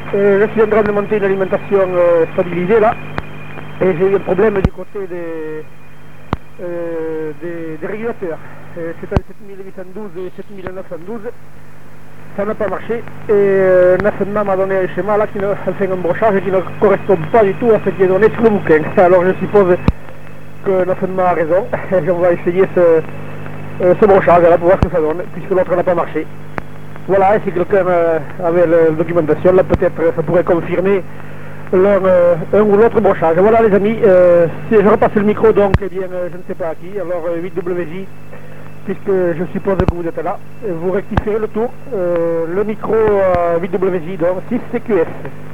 Je suis en train de monter une alimentation stabilisée là, et j'ai eu un problème du côté des régulateurs. C'est un 7812 et 7912, ça n'a pas marché, et Nassenma m'a donné un schéma là qui fait un brochage qui ne correspond pas du tout à ce qui est donné sur le bouquin. Alors je suppose que Nassenma a raison, et on va essayer ce brochage là pour voir ce que ça donne, puisque l'autre n'a pas marché. Voilà, et si quelqu'un avait la documentation, là peut-être ça pourrait confirmer un ou l'autre brochage. Voilà les amis, si je repasse le micro donc, eh bien je ne sais pas à qui, alors 8WJ, puisque je suppose que vous êtes là, vous rectifiez le tour, le micro 8WJ donc 6CQS.